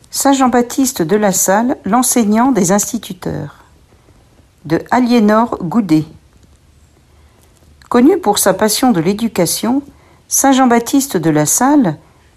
Saint Jean-Baptiste de La Salle, l'enseignant des instituteurs, de Aliénor Goudet. Connu pour sa passion de l'éducation, Saint Jean-Baptiste de La Salle,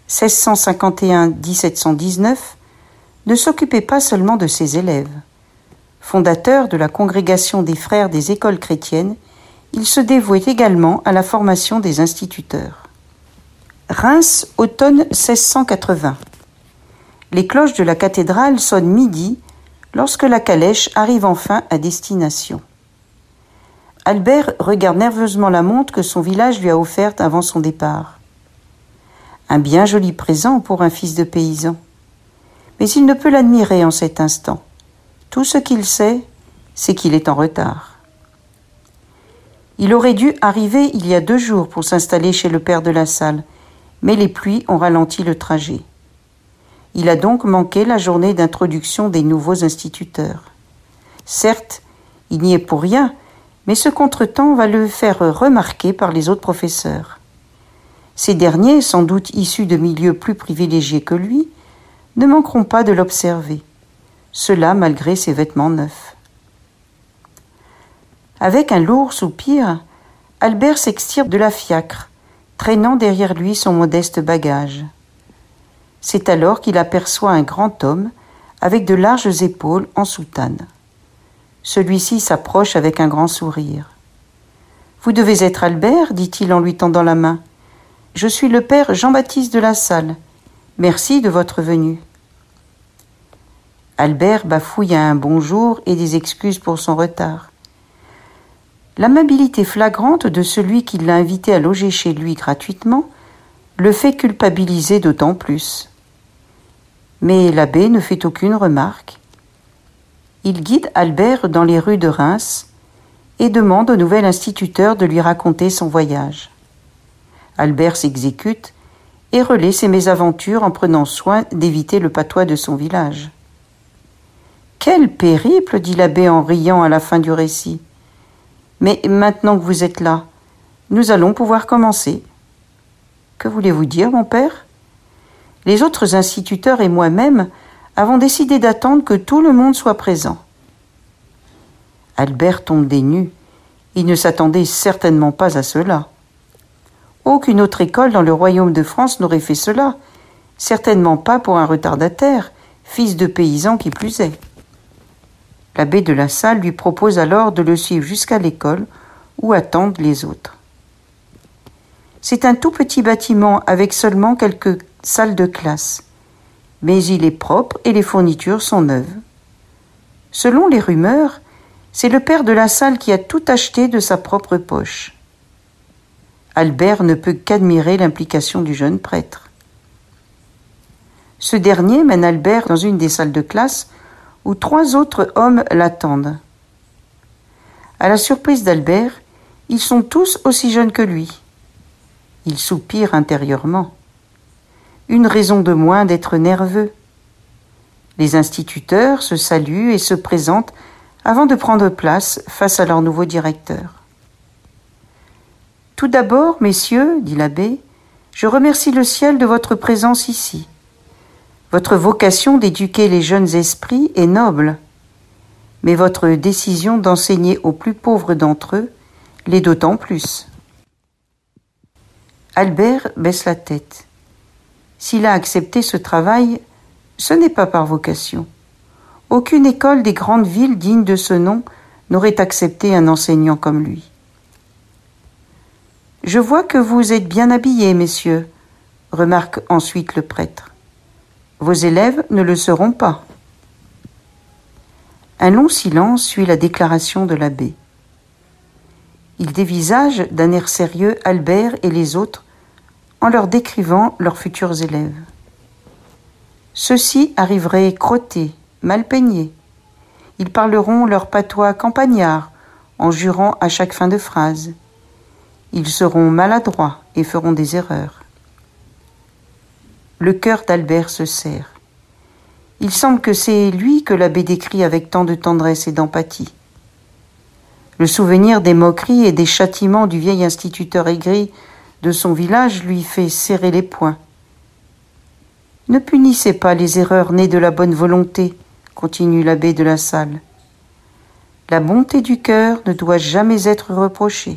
1651-1719, ne s'occupait pas seulement de ses élèves. Fondateur de la congrégation des frères des écoles chrétiennes, il se dévouait également à la formation des instituteurs. Reims, automne 1680. Les cloches de la cathédrale sonnent midi lorsque la calèche arrive enfin à destination. Albert regarde nerveusement la montre que son village lui a offerte avant son départ. Un bien joli présent pour un fils de paysan. Mais il ne peut l'admirer en cet instant. Tout ce qu'il sait, c'est qu'il est en retard. Il aurait dû arriver il y a 2 jours pour s'installer chez le père de La Salle, mais les pluies ont ralenti le trajet. Il a donc manqué la journée d'introduction des nouveaux instituteurs. Certes, il n'y est pour rien, mais ce contretemps va le faire remarquer par les autres professeurs. Ces derniers, sans doute issus de milieux plus privilégiés que lui, ne manqueront pas de l'observer. Cela malgré ses vêtements neufs. Avec un lourd soupir, Albert s'extirpe de la fiacre, traînant derrière lui son modeste bagage. C'est alors qu'il aperçoit un grand homme avec de larges épaules en soutane. Celui-ci s'approche avec un grand sourire. « Vous devez être Albert, dit-il en lui tendant la main. Je suis le père Jean-Baptiste de La Salle. Merci de votre venue. » Albert bafouille un bonjour et des excuses pour son retard. L'amabilité flagrante de celui qui l'a invité à loger chez lui gratuitement le fait culpabiliser d'autant plus. Mais l'abbé ne fait aucune remarque. Il guide Albert dans les rues de Reims et demande au nouvel instituteur de lui raconter son voyage. Albert s'exécute et relaie ses mésaventures en prenant soin d'éviter le patois de son village. « Quel périple !» dit l'abbé en riant à la fin du récit. « Mais maintenant que vous êtes là, nous allons pouvoir commencer. »« Que voulez-vous dire, mon père ? » Les autres instituteurs et moi-même avons décidé d'attendre que tout le monde soit présent. Albert tombe des nues. Il ne s'attendait certainement pas à cela. Aucune autre école dans le royaume de France n'aurait fait cela, certainement pas pour un retardataire, fils de paysan qui plus est. L'abbé de La Salle lui propose alors de le suivre jusqu'à l'école où attendent les autres. C'est un tout petit bâtiment avec seulement quelques salles de classe, mais il est propre et les fournitures sont neuves. Selon les rumeurs, c'est le père de La Salle qui a tout acheté de sa propre poche. Albert ne peut qu'admirer l'implication du jeune prêtre. Ce dernier mène Albert dans une des salles de classe où 3 autres hommes l'attendent. À la surprise d'Albert, ils sont tous aussi jeunes que lui. Il soupire intérieurement. Une raison de moins d'être nerveux. Les instituteurs se saluent et se présentent avant de prendre place face à leur nouveau directeur. « Tout d'abord, messieurs, dit l'abbé, je remercie le ciel de votre présence ici. Votre vocation d'éduquer les jeunes esprits est noble, mais votre décision d'enseigner aux plus pauvres d'entre eux l'est d'autant plus. » Albert baisse la tête. S'il a accepté ce travail, ce n'est pas par vocation. Aucune école des grandes villes dignes de ce nom n'aurait accepté un enseignant comme lui. « Je vois que vous êtes bien habillés, messieurs, » remarque ensuite le prêtre. « Vos élèves ne le seront pas. » Un long silence suit la déclaration de l'abbé. Il dévisage d'un air sérieux Albert et les autres en leur décrivant leurs futurs élèves. Ceux-ci arriveraient crottés, mal peignés. Ils parleront leur patois campagnard en jurant à chaque fin de phrase. Ils seront maladroits et feront des erreurs. Le cœur d'Albert se serre. Il semble que c'est lui que l'abbé décrit avec tant de tendresse et d'empathie. Le souvenir des moqueries et des châtiments du vieil instituteur aigri de son village lui fait serrer les poings. Ne punissez pas les erreurs nées de la bonne volonté, continue l'abbé de La Salle. La bonté du cœur ne doit jamais être reprochée.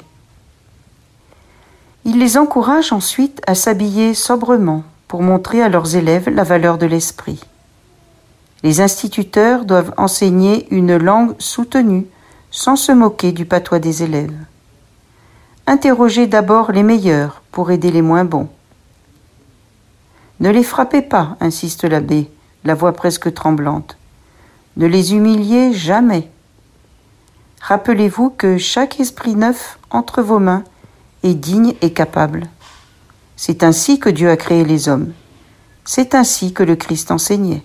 Il les encourage ensuite à s'habiller sobrement pour montrer à leurs élèves la valeur de l'esprit. Les instituteurs doivent enseigner une langue soutenue, sans se moquer du patois des élèves. Interrogez d'abord les meilleurs pour aider les moins bons. Ne les frappez pas, insiste l'abbé, la voix presque tremblante. Ne les humiliez jamais. Rappelez-vous que chaque esprit neuf entre vos mains est digne et capable. C'est ainsi que Dieu a créé les hommes. C'est ainsi que le Christ enseignait.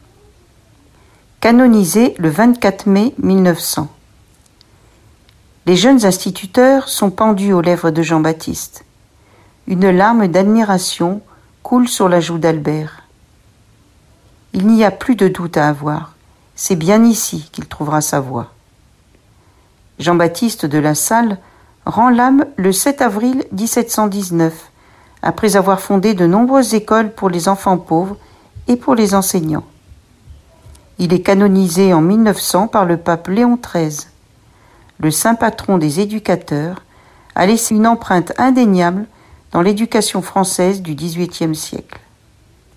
Canonisé le 24 mai 1900. Les jeunes instituteurs sont pendus aux lèvres de Jean-Baptiste. Une larme d'admiration coule sur la joue d'Albert. Il n'y a plus de doute à avoir. C'est bien ici qu'il trouvera sa voie. Jean-Baptiste de La Salle rend l'âme le 7 avril 1719, après avoir fondé de nombreuses écoles pour les enfants pauvres et pour les enseignants. Il est canonisé en 1900 par le pape Léon XIII. Le saint patron des éducateurs a laissé une empreinte indéniable dans l'éducation française du XVIIIe siècle.